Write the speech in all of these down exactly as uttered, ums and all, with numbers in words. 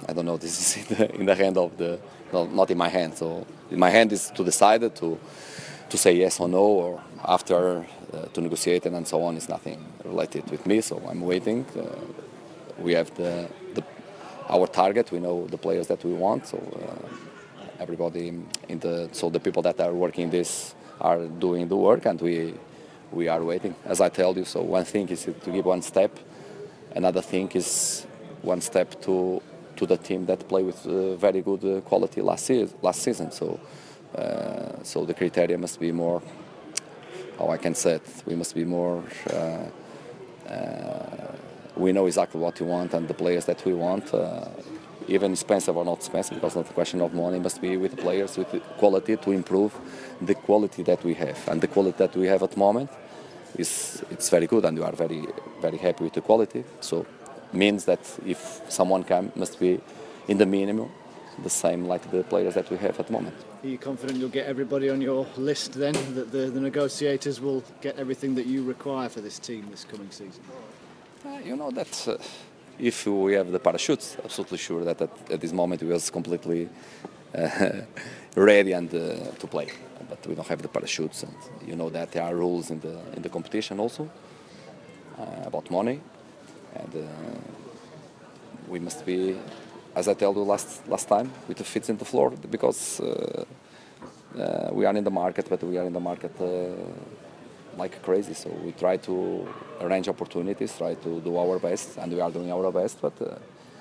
I don't know. This is in the, in the hand of the, well, not in my hand. So in my hand is to decide to to say yes or no, or after uh, to negotiate and so on. It's nothing related with me. So I'm waiting. Uh, we have the, the our target. We know the players that we want. So uh, everybody in the so the people that are working this are doing the work, and we we are waiting. As I tell you, so one thing is to give one step. Another thing is one step to to the team that play with uh, very good uh, quality last season. Last season, so uh, so the criteria must be more. How I can say it, we must be more. Uh, uh, we know exactly what we want and the players that we want, uh, even expensive or not expensive, because it's not a question of money. It must be with the players with the quality to improve the quality that we have, and the quality that we have at the moment is it's very good, and we are very very happy with the quality. So means that if someone can, must be in the minimum the same like the players that we have at the moment. Are you confident you'll get everybody on your list then, that the, the negotiators will get everything that you require for this team this coming season? Uh, you know that uh, if we have the parachutes, absolutely sure that at, at this moment we was completely uh, ready and uh, to play. But we don't have the parachutes, and you know that there are rules in the in the competition also uh, about money, and uh, we must be, as I told you last last time, with the feet in the floor, because uh, uh, we are in the market, but we are in the market uh, like crazy. So we try to arrange opportunities, try to do our best, and we are doing our best. But uh,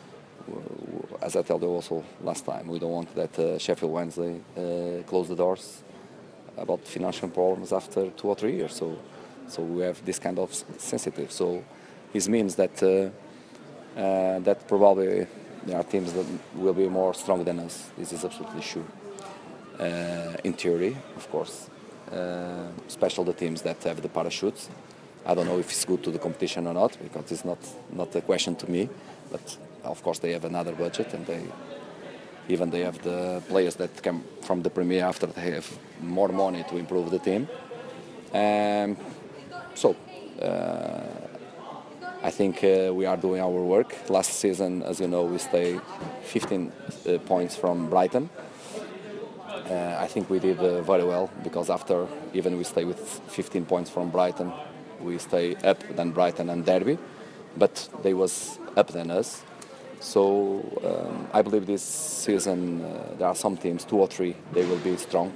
as I told you also last time, we don't want that uh, Sheffield Wednesday uh, close the doors about financial problems after two or three years. So, so we have this kind of sensitive. So, this means that uh, uh, that probably there are teams that will be more strong than us. This is absolutely sure. Uh, in theory, of course, uh, especially the teams that have the parachutes. I don't know if it's good to the competition or not, because it's not not a question to me. But of course, they have another budget, and they. Even they have the players that come from the Premier after they have more money to improve the team. Um, so, uh, I think uh, we are doing our work. Last season, as you know, we stay fifteen uh, points from Brighton. Uh, I think we did uh, very well, because after even we stay with fifteen points from Brighton, we stay up than Brighton and Derby, but they was up than us. So um, I believe this season uh, there are some teams, two or three, they will be strong.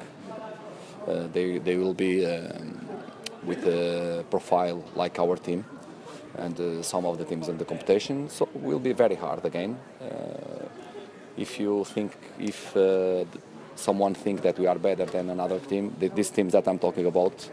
Uh, they they will be um, with a profile like our team, and uh, some of the teams in the competition. So it will be very hard again. Uh, if you think if uh, someone think that we are better than another team, these teams that I'm talking about,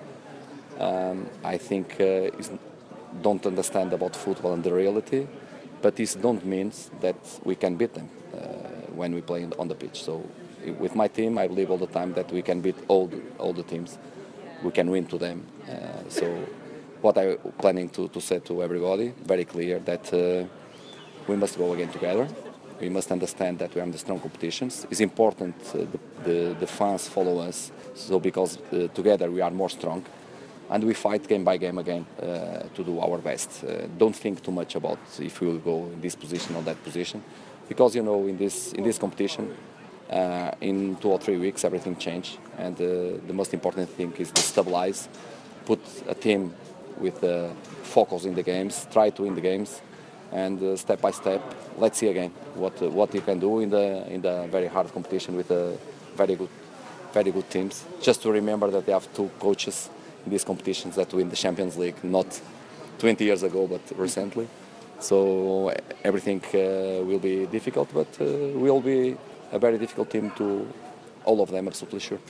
um, I think uh, is, don't understand about football and the reality. But this don't mean that we can beat them uh, when we play on the pitch. So with my team, I believe all the time that we can beat all the, all the teams. We can win to them. Uh, so what I'm planning to, to say to everybody, very clear, that uh, we must go again together. We must understand that we are in the strong competitions. It's important uh, the, the, the fans follow us, so because uh, together we are more strong. And we fight game by game again uh, to do our best. Uh, don't think too much about if we will go in this position or that position, because you know in this in this competition, uh, in two or three weeks everything changes, and uh, the most important thing is to stabilize, put a team with uh, focus in the games, try to win the games, and uh, step by step, let's see again what uh, what you can do in the in the very hard competition with uh, very good very good teams. Just to remember that they have two coaches in these competitions that win the Champions League, not twenty years ago, but recently. So everything uh, will be difficult, but uh, will be a very difficult team to all of them, absolutely sure.